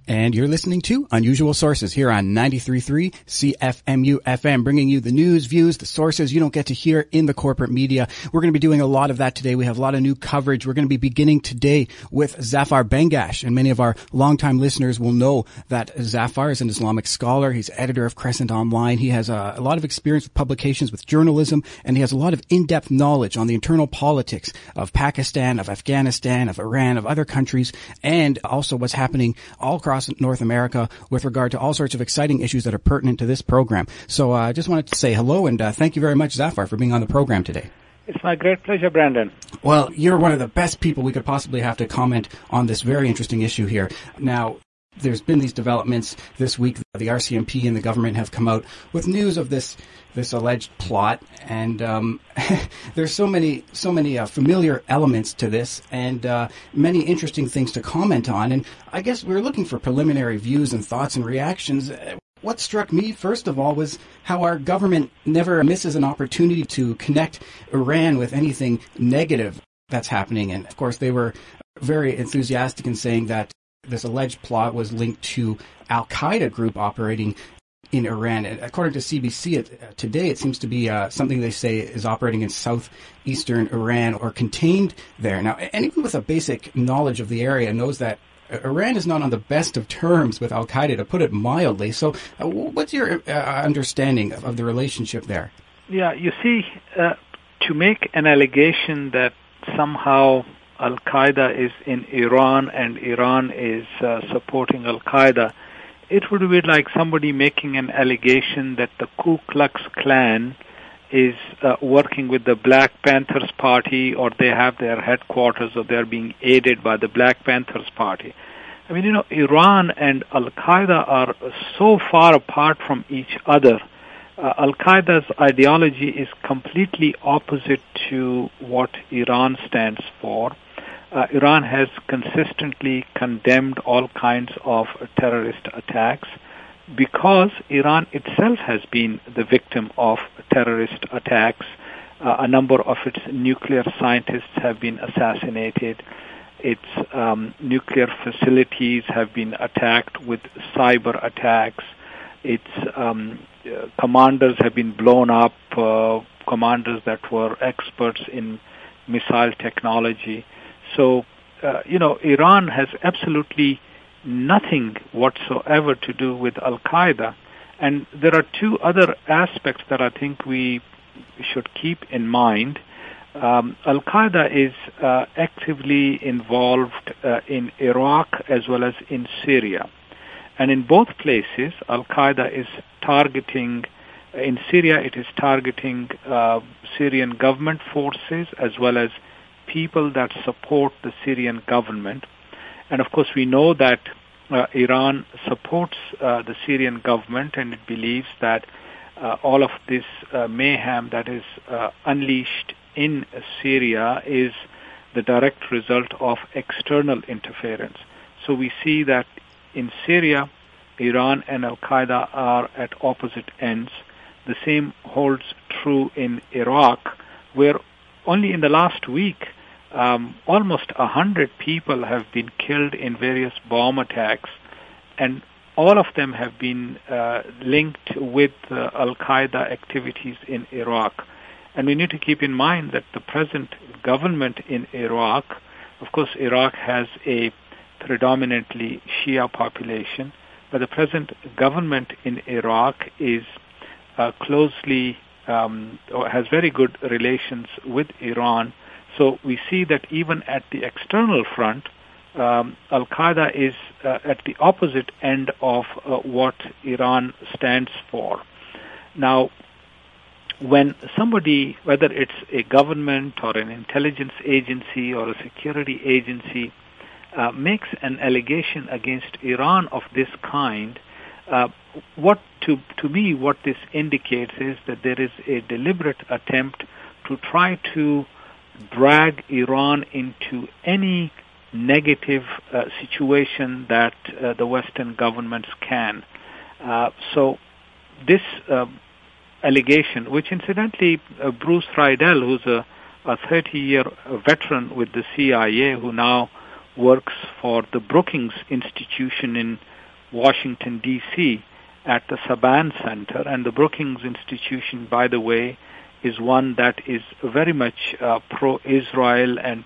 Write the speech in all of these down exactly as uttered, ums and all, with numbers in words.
And you're listening to Unusual Sources here on ninety-three point three C F M U F M, bringing you the news, views, the sources you don't get to hear in the corporate media. We're going to be doing a lot of that today. We have a lot of new coverage. We're going to be beginning today with Zafar Bengash, and many of our longtime listeners will know that Zafar is an Islamic scholar. He's editor of Crescent Online. He has a, a lot of experience with publications, with journalism, and he has a lot of in-depth knowledge on the internal politics of Pakistan, of Afghanistan, of Iran, of other countries, and also what's happening all across North America with regard to all sorts of exciting issues that are pertinent to this program. So I uh, just wanted to say hello and uh, thank you very much, Zafar, for being on the program today. It's my great pleasure, Brandon. Well, you're one of the best people we could possibly have to comment on this very interesting issue here. Now, there's been these developments this week. The R C M P and the government have come out with news of this this alleged plot, and um, there's so many so many uh, familiar elements to this, and uh, many interesting things to comment on. And I guess we were looking for preliminary views and thoughts and reactions. What struck me, first of all, was how our government never misses an opportunity to connect Iran with anything negative that's happening. And of course, they were very enthusiastic in saying that this alleged plot was linked to Al-Qaeda group operating in Iran. And according to C B C it, today, it seems to be uh, something they say is operating in southeastern Iran or contained there. Now, anyone with a basic knowledge of the area knows that Iran is not on the best of terms with Al-Qaeda, to put it mildly. So uh, what's your uh, understanding of, of the relationship there? Yeah, you see, uh, to make an allegation that somehow Al-Qaeda is in Iran and Iran is uh, supporting Al-Qaeda, it would be like somebody making an allegation that the Ku Klux Klan is uh, working with the Black Panthers Party, or they have their headquarters, or they're being aided by the Black Panthers Party. I mean, you know, Iran and Al-Qaeda are so far apart from each other. Uh, Al-Qaeda's ideology is completely opposite to what Iran stands for. Uh, Iran has consistently condemned all kinds of terrorist attacks because Iran itself has been the victim of terrorist attacks. Uh, a number of its nuclear scientists have been assassinated. Its um, nuclear facilities have been attacked with cyber attacks. Its um, uh, commanders have been blown up, uh, commanders that were experts in missile technology. So, uh, you know, Iran has absolutely nothing whatsoever to do with Al-Qaeda. And there are two other aspects that I think we should keep in mind. Um, Al-Qaeda is uh, actively involved uh, in Iraq as well as in Syria. And in both places, Al-Qaeda is targeting, in Syria it is targeting uh, Syrian government forces as well as people that support the Syrian government. And of course, we know that uh, Iran supports uh, the Syrian government, and it believes that uh, all of this uh, mayhem that is uh, unleashed in Syria is the direct result of external interference. So we see that in Syria, Iran and Al-Qaeda are at opposite ends. The same holds true in Iraq, where only in the last week, Um, almost a hundred people have been killed in various bomb attacks, and all of them have been uh, linked with uh, Al-Qaeda activities in Iraq. And we need to keep in mind that the present government in Iraq, of course, Iraq has a predominantly Shia population, but the present government in Iraq is uh, closely, um, or has very good relations with Iran. So we see that even at the external front, um, Al-Qaeda is uh, at the opposite end of uh, what Iran stands for. Now, when somebody, whether it's a government or an intelligence agency or a security agency, uh, makes an allegation against Iran of this kind, uh, what to to me what this indicates is that there is a deliberate attempt to try to drag Iran into any negative uh, situation that uh, the Western governments can. Uh, so this uh, allegation, which incidentally uh, Bruce Friedel, who's a, a thirty-year veteran with the C I A, who now works for the Brookings Institution in Washington, D C at the Saban Center. And the Brookings Institution, by the way, is one that is very much uh, pro-Israel and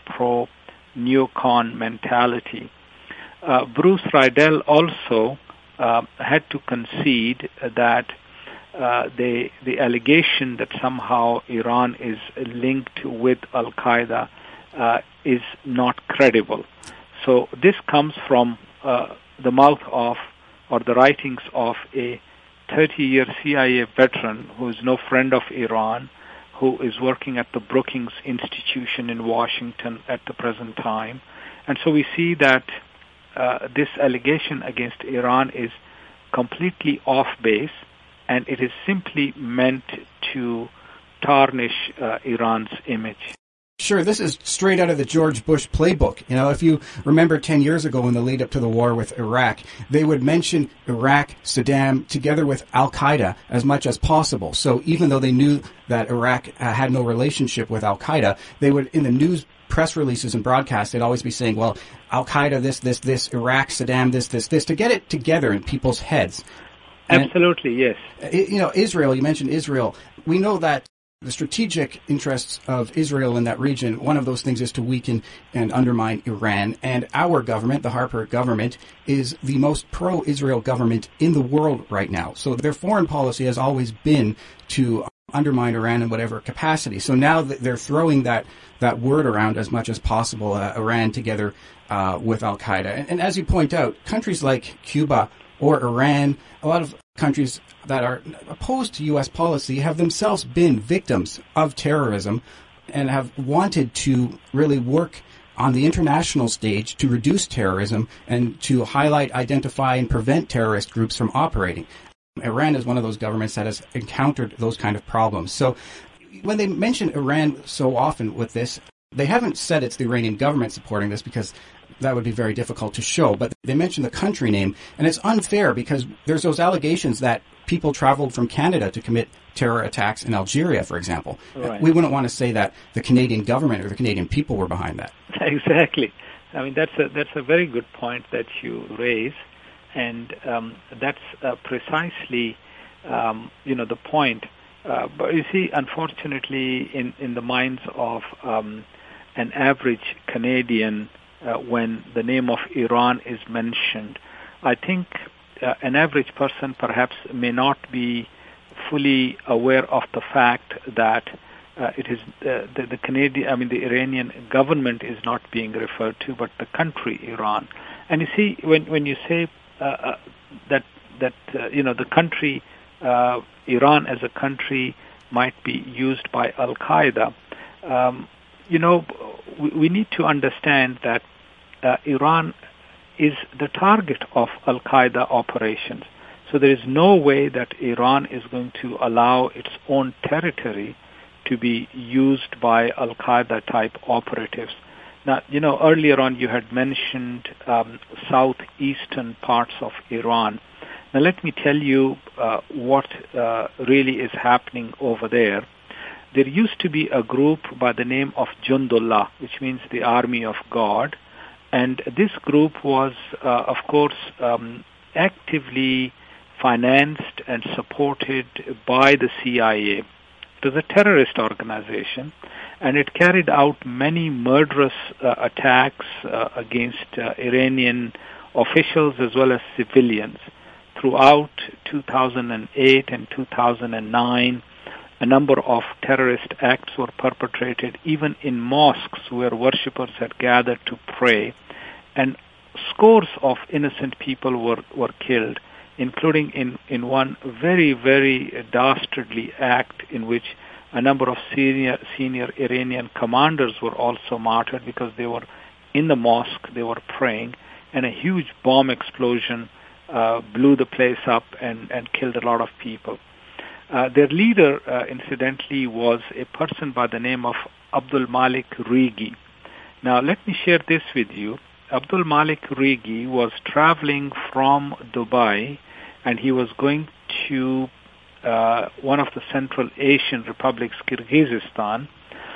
pro-neocon mentality. Uh, Bruce Riedel also uh, had to concede that uh, the the allegation that somehow Iran is linked with Al-Qaeda uh, is not credible. So this comes from uh, the mouth of, or the writings of, a thirty-year C I A veteran who is no friend of Iran, who is working at the Brookings Institution in Washington at the present time. And so we see that uh, this allegation against Iran is completely off base, and it is simply meant to tarnish uh, Iran's image. Sure, this is straight out of the George Bush playbook. You know, if you remember ten years ago in the lead up to the war with Iraq, they would mention Iraq, Saddam, together with Al-Qaeda as much as possible. So even though they knew that Iraq uh, had no relationship with Al-Qaeda, they would, in the news press releases and broadcasts, they'd always be saying, well, Al-Qaeda, this, this, this, Iraq, Saddam, this, this, this, to get it together in people's heads. And, Absolutely, yes. You know, Israel, you mentioned Israel. We know that the strategic interests of Israel in that region, one of those things is to weaken and undermine Iran. And our government, the Harper government, is the most pro-Israel government in the world right now. So their foreign policy has always been to undermine Iran in whatever capacity. So now that they're throwing that, that word around as much as possible, uh, Iran together uh, with Al-Qaeda. And, and as you point out, countries like Cuba or Iran, a lot of countries that are opposed to U S policy have themselves been victims of terrorism and have wanted to really work on the international stage to reduce terrorism and to highlight, identify, and prevent terrorist groups from operating. Iran is one of those governments that has encountered those kind of problems. So when they mention Iran so often with this, they haven't said it's the Iranian government supporting this because that would be very difficult to show, but they mention the country name, and it's unfair because there's those allegations that people traveled from Canada to commit terror attacks in Algeria, for example. Right. We wouldn't want to say that the Canadian government or the Canadian people were behind that. Exactly. I mean, that's a, that's a very good point that you raise, and um, that's uh, precisely, um, you know, the point. Uh, but you see, unfortunately, in, in the minds of um, an average Canadian, uh, when the name of Iran is mentioned, I think uh, an average person perhaps may not be fully aware of the fact that uh, it is uh, the, the Canadian, I mean, the Iranian government is not being referred to, but the country Iran. And you see, when when you say uh, uh, that that uh, you know the country uh, Iran as a country might be used by Al-Qaeda, um, you know, we, we need to understand that uh, Iran is the target of Al-Qaeda operations. So there is no way that Iran is going to allow its own territory to be used by Al-Qaeda type operatives. Now, you know, earlier on you had mentioned um, southeastern parts of Iran. Now let me tell you uh, what uh, really is happening over there. There used to be a group by the name of Jundullah, which means the Army of God. And this group was, uh, of course, um, actively financed and supported by the C I A. It was a terrorist organization, and it carried out many murderous uh, attacks uh, against uh, Iranian officials as well as civilians. Throughout two thousand eight and two thousand nine, a number of terrorist acts were perpetrated even in mosques where worshippers had gathered to pray, and scores of innocent people were, were killed, including in, in one very, very dastardly act in which a number of senior, senior Iranian commanders were also martyred because they were in the mosque, they were praying, and a huge bomb explosion uh, blew the place up and, and killed a lot of people. Uh, their leader, uh, incidentally, was a person by the name of Abdul Malik Rigi. Now, let me share this with you. Abdul Malik Rigi was traveling from Dubai, and he was going to uh, one of the Central Asian republics, Kyrgyzstan,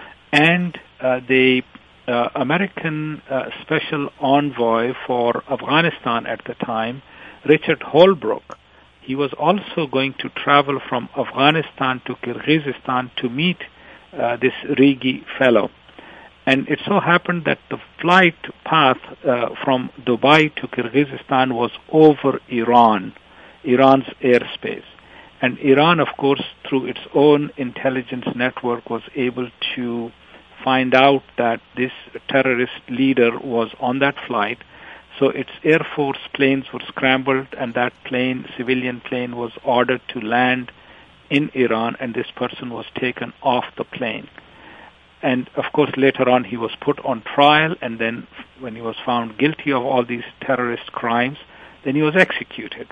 and uh, the uh, American uh, special envoy for Afghanistan at the time, Richard Holbrooke, he was also going to travel from Afghanistan to Kyrgyzstan to meet uh, this Rigi fellow. And it so happened that the flight path uh, from Dubai to Kyrgyzstan was over Iran, Iran's airspace. And Iran, of course, through its own intelligence network, was able to find out that this terrorist leader was on that flight. So its Air Force planes were scrambled, and that plane, civilian plane, was ordered to land in Iran, and this person was taken off the plane. And, of course, later on he was put on trial, and then when he was found guilty of all these terrorist crimes, then he was executed.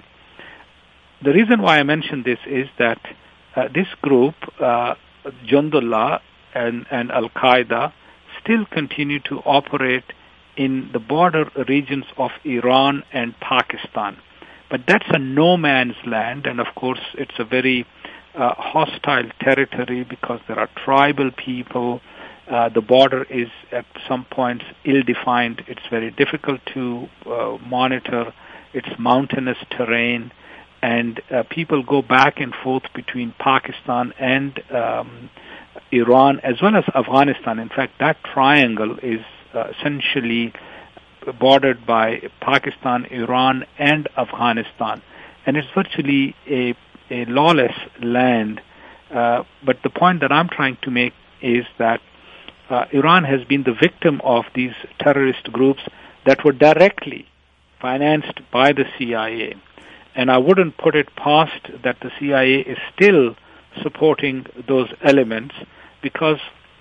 The reason why I mention this is that uh, this group, uh, Jundullah and, and Al-Qaeda, still continue to operate in the border regions of Iran and Pakistan. But that's a no man's land, and of course it's a very uh, hostile territory because there are tribal people. Uh, the border is at some points ill-defined. It's very difficult to uh, monitor. It's mountainous terrain, and uh, people go back and forth between Pakistan and um, Iran as well as Afghanistan. In fact, that triangle is Uh, essentially bordered by Pakistan, Iran, and Afghanistan. And it's virtually a, a lawless land. Uh, but the point that I'm trying to make is that uh, Iran has been the victim of these terrorist groups that were directly financed by the C I A. And I wouldn't put it past that the C I A is still supporting those elements because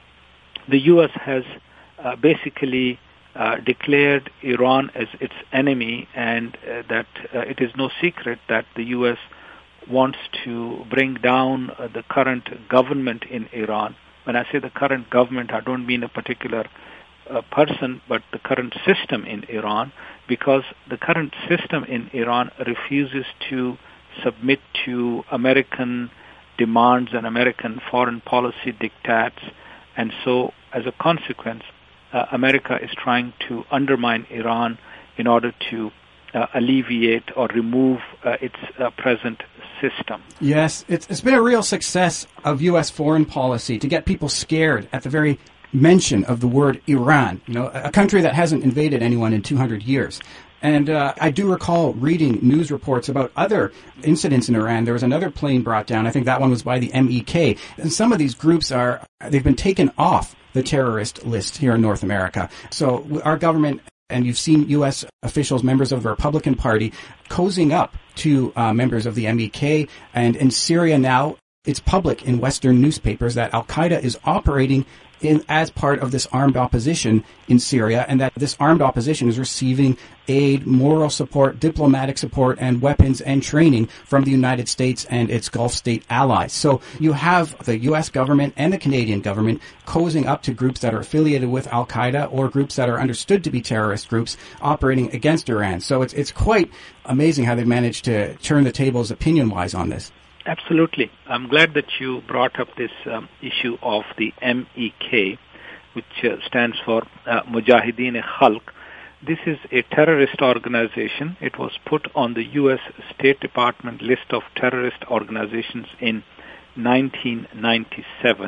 the U S has Uh, basically uh, declared Iran as its enemy, and uh, that uh, it is no secret that the U S wants to bring down uh, the current government in Iran. When I say the current government, I don't mean a particular uh, person, but the current system in Iran, because the current system in Iran refuses to submit to American demands and American foreign policy diktats, and so as a consequence, Uh, America is trying to undermine Iran in order to uh, alleviate or remove uh, its uh, present system. Yes, it's, it's been a real success of U S foreign policy to get people scared at the very mention of the word Iran, you know, a country that hasn't invaded anyone in two hundred years. And uh, I do recall reading news reports about other incidents in Iran. There was another plane brought down. I think that one was by the M E K. And some of these groups are, they've been taken off the terrorist list here in North America. So our government, and you've seen U S officials, members of the Republican Party, cozying up to uh, members of the M E K. And in Syria now, it's public in Western newspapers that Al-Qaeda is operating in, as part of this armed opposition in Syria, and that this armed opposition is receiving aid, moral support, diplomatic support, and weapons and training from the United States and its Gulf state allies. So you have the U S government and the Canadian government cozying up to groups that are affiliated with Al-Qaeda or groups that are understood to be terrorist groups operating against Iran. So it's, it's quite amazing how they've managed to turn the tables opinion-wise on this. Absolutely. I'm glad that you brought up this um, issue of the M E K, which uh, stands for uh, Mujahideen-e-Khalq. This is a terrorist organization. It was put on the U S State Department list of terrorist organizations in nineteen ninety-seven.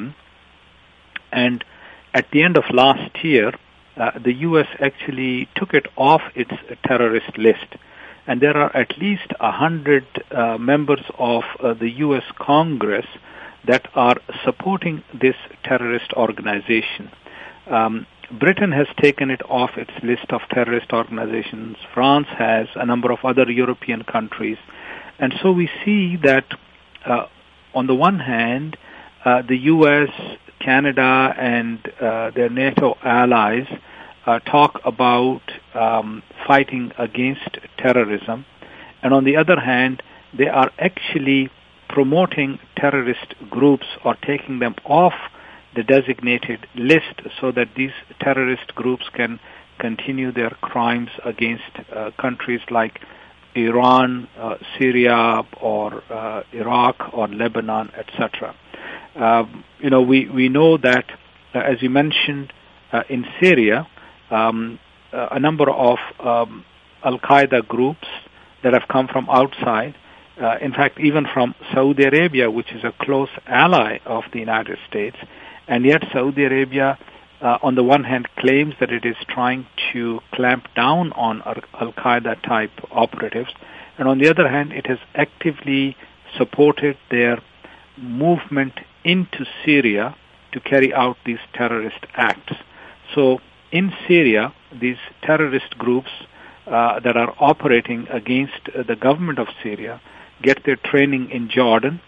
And at the end of last year, uh, the U S actually took it off its terrorist list. And there are at least a hundred uh, members of uh, the U S Congress that are supporting this terrorist organization. Um, Britain has taken it off its list of terrorist organizations. France has, a number of other European countries. And so we see that uh, on the one hand, uh, the U S, Canada, and uh, their NATO allies Uh, talk about um, fighting against terrorism, and on the other hand, they are actually promoting terrorist groups or taking them off the designated list so that these terrorist groups can continue their crimes against uh, countries like Iran, uh, Syria, or uh, Iraq, or Lebanon, et cetera. Uh, you know, we we know that, uh, as you mentioned, uh, in Syria, Um, a number of um, Al-Qaeda groups that have come from outside. Uh, in fact, even from Saudi Arabia, which is a close ally of the United States, and yet Saudi Arabia, uh, on the one hand, claims that it is trying to clamp down on Al-Qaeda type operatives, and on the other hand, it has actively supported their movement into Syria to carry out these terrorist acts. So in Syria, these terrorist groups uh, that are operating against uh, the government of Syria get their training in Jordan.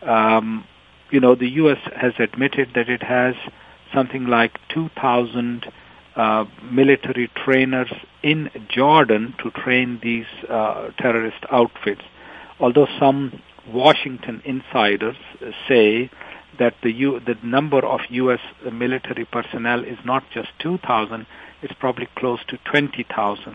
Um, you know, the U S has admitted that it has something like two thousand uh, military trainers in Jordan to train these uh, terrorist outfits, although some Washington insiders say that the U, the number of U S military personnel is not just two thousand, it's probably close to twenty thousand.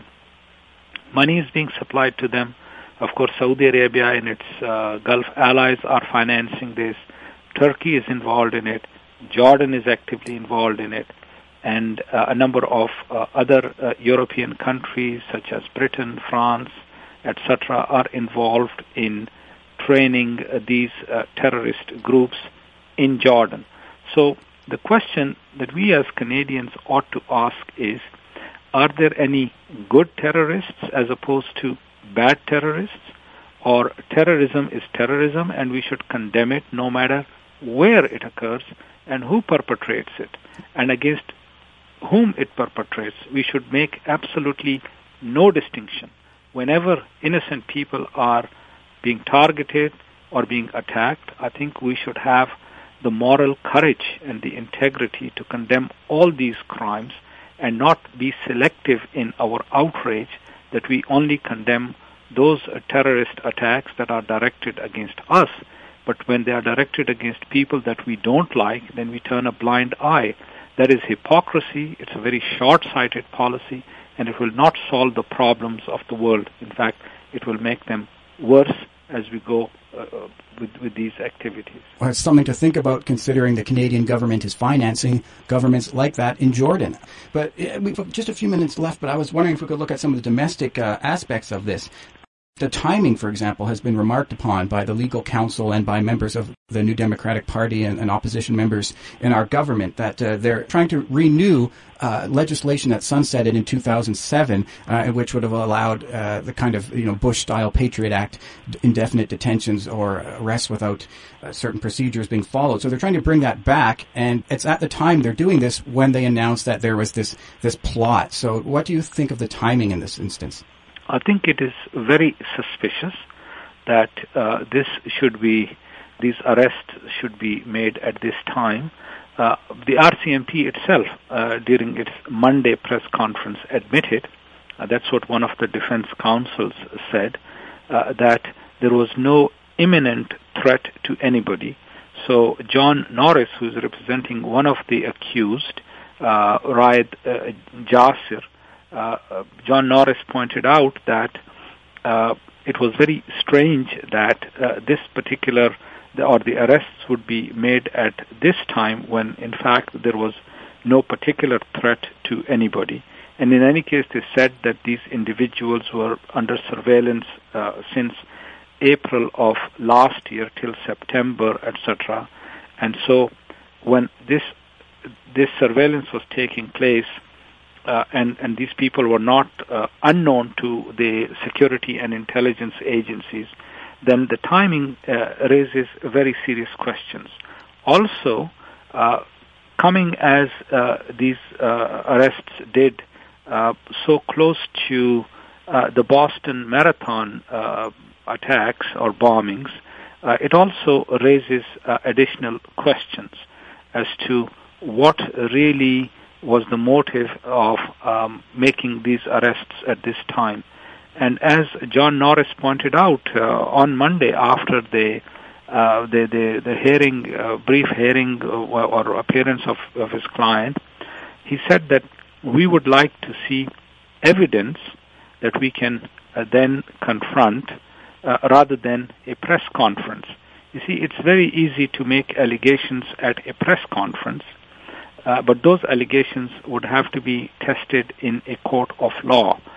Money is being supplied to them. Of course, Saudi Arabia and its uh, Gulf allies are financing this. Turkey is involved in it. Jordan is actively involved in it. And uh, a number of uh, other uh, European countries, such as Britain, France, et cetera, are involved in training uh, these uh, terrorist groups in Jordan. So the question that we as Canadians ought to ask is, are there any good terrorists as opposed to bad terrorists? Or terrorism is terrorism and we should condemn it no matter where it occurs and who perpetrates it, and against whom it perpetrates. We should make absolutely no distinction. Whenever innocent people are being targeted or being attacked, I think we should have the moral courage and the integrity to condemn all these crimes and not be selective in our outrage, that we only condemn those uh, terrorist attacks that are directed against us, but when they are directed against people that we don't like, then we turn a blind eye. That is hypocrisy. It's a very short-sighted policy, and it will not solve the problems of the world. In fact, it will make them worse as we go uh, with, with these activities. Well, it's something to think about, considering the Canadian government is financing governments like that in Jordan. But uh, we've just a few minutes left, but I was wondering if we could look at some of the domestic uh, aspects of this. The timing, for example, has been remarked upon by the legal counsel and by members of the New Democratic Party and, and opposition members in our government, that uh, they're trying to renew uh, legislation that sunsetted in two thousand seven, uh, which would have allowed uh, the kind of, you know, Bush-style Patriot Act, indefinite detentions or arrests without uh, certain procedures being followed. So they're trying to bring that back, and it's at the time they're doing this when they announced that there was this this plot. So what do you think of the timing in this instance? I think it is very suspicious that uh, this should be, these arrests should be made at this time. Uh, the R C M P itself, uh, during its Monday press conference, admitted, uh, that's what one of the defense counsels said, uh, that there was no imminent threat to anybody. So John Norris, who is representing one of the accused, uh, Raed uh, Jasser, Uh, John Norris pointed out that uh, it was very strange that uh, this particular, or the arrests would be made at this time when, in fact, there was no particular threat to anybody. And in any case, they said that these individuals were under surveillance uh, since April of last year till September, et cetera. And so when this this surveillance was taking place, Uh, and, and these people were not uh, unknown to the security and intelligence agencies, then the timing uh, raises very serious questions. Also, uh, coming as uh, these uh, arrests did uh, so close to uh, the Boston Marathon uh, attacks or bombings, uh, it also raises uh, additional questions as to what really was the motive of um, making these arrests at this time. And as John Norris pointed out uh, on Monday, after the uh, the, the, the hearing, uh, brief hearing or, or appearance of, of his client, he said that we would like to see evidence that we can uh, then confront uh, rather than a press conference. You see, it's very easy to make allegations at a press conference, Uh, but those allegations would have to be tested in a court of law.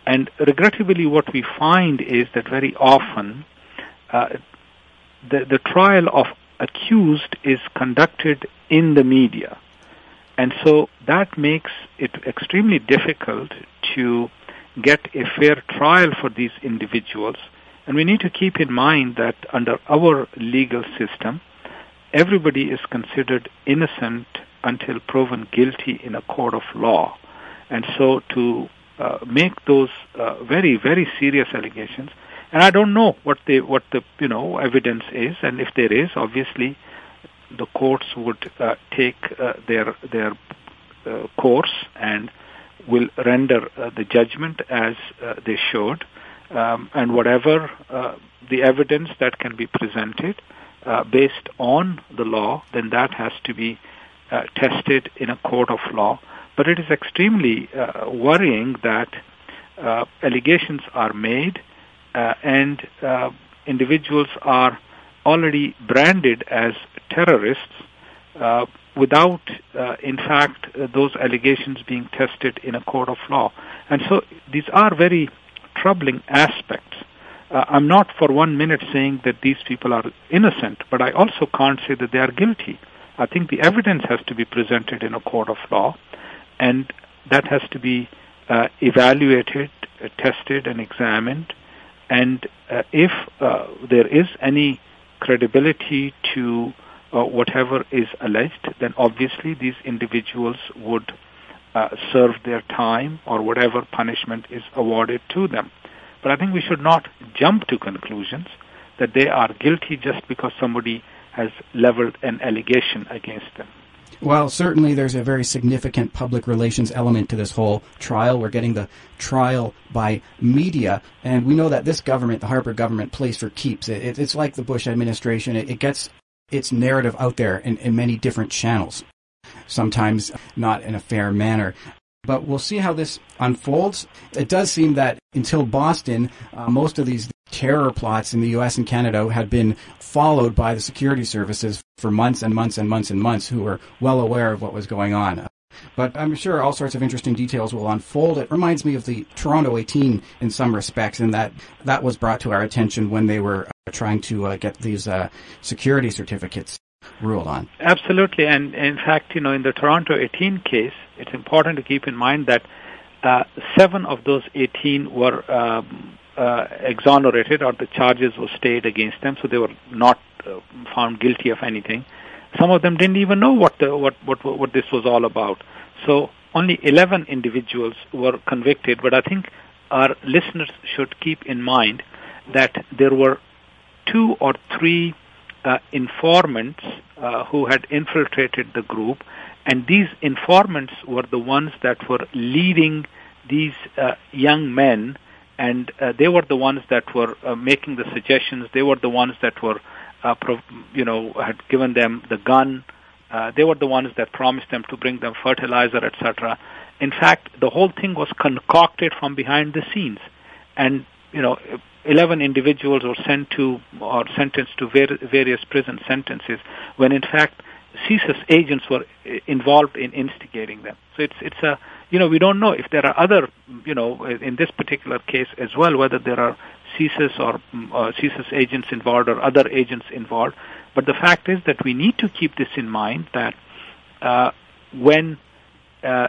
And regrettably, what we find is that very often uh, the, the trial of accused is conducted in the media. And so that makes it extremely difficult to get a fair trial for these individuals. And we need to keep in mind that under our legal system, everybody is considered innocent until proven guilty in a court of law. And so to uh, make those uh, very, very serious allegations, and I don't know what the what the you know evidence is, and if there is, obviously the courts would uh, take uh, their their uh, course and will render uh, the judgment as uh, they should, um, and whatever uh, the evidence that can be presented uh, based on the law, then that has to be uh, tested in a court of law. But it is extremely uh, worrying that uh, allegations are made uh, and uh, individuals are already branded as terrorists uh, without, uh, in fact, uh, those allegations being tested in a court of law. And so these are very troubling aspects. Uh, I'm not for one minute saying that these people are innocent, but I also can't say that they are guilty. I think the evidence has to be presented in a court of law, and that has to be uh, evaluated, uh, tested, and examined. And uh, if uh, there is any credibility to uh, whatever is alleged, then obviously these individuals would uh, serve their time or whatever punishment is awarded to them. But I think we should not jump to conclusions that they are guilty just because somebody has leveled an allegation against them. Well, certainly there's a very significant public relations element to this whole trial. We're getting the trial by media, and we know that this government, the Harper government, plays for keeps. It, it, it's like the Bush administration. It, it gets its narrative out there in, in many different channels, sometimes not in a fair manner. But we'll see how this unfolds. It does seem that until Boston, uh, most of these terror plots in the U S and Canada had been followed by the security services for months and months and months and months, who were well aware of what was going on. But I'm sure all sorts of interesting details will unfold. It reminds me of the Toronto eighteen in some respects, in that that was brought to our attention when they were uh, trying to uh, get these uh, security certificates ruled on. Absolutely. And in fact, you know, in the Toronto eighteen case, it's important to keep in mind that uh, seven of those eighteen were um, uh, exonerated, or the charges were stayed against them, so they were not uh, found guilty of anything. Some of them didn't even know what the what what what this was all about. So only eleven individuals were convicted. But I think our listeners should keep in mind that there were two or three uh, informants uh, who had infiltrated the group, and these informants were the ones that were leading these uh, young men, and uh, they were the ones that were uh, making the suggestions. They were the ones that were Uh, you know, had given them the gun. Uh, they were the ones that promised them to bring them fertilizer, et cetera. In fact, the whole thing was concocted from behind the scenes, and you know, eleven individuals were sent to or sentenced to var- various prison sentences, when in fact CSIS agents were involved in instigating them. So it's it's a you know we don't know if there are other you know in this particular case as well, whether there are CSIS or uh, CSIS agents involved or other agents involved. But the fact is that we need to keep this in mind, that uh, when uh,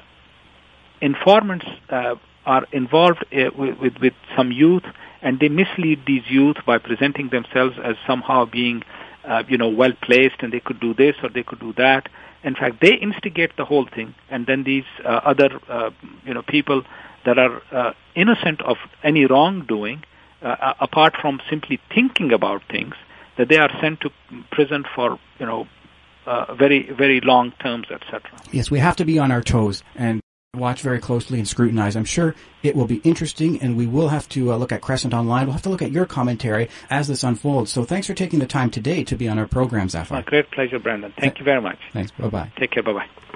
informants uh, are involved uh, with, with, with some youth, and they mislead these youth by presenting themselves as somehow being uh, you know, well-placed, and they could do this or they could do that. In fact, they instigate the whole thing, and then these uh, other uh, you know people that are uh, innocent of any wrongdoing, Uh, apart from simply thinking about things, that they are sent to prison for, you know, uh, very, very long terms, et cetera. Yes, we have to be on our toes and watch very closely and scrutinize. I'm sure it will be interesting, and we will have to uh, look at Crescent Online. We'll have to look at your commentary as this unfolds. So thanks for taking the time today to be on our program, Zafar. My great pleasure, Brandon. Thank Th- you very much. Thanks. Bye-bye. Take care. Bye-bye.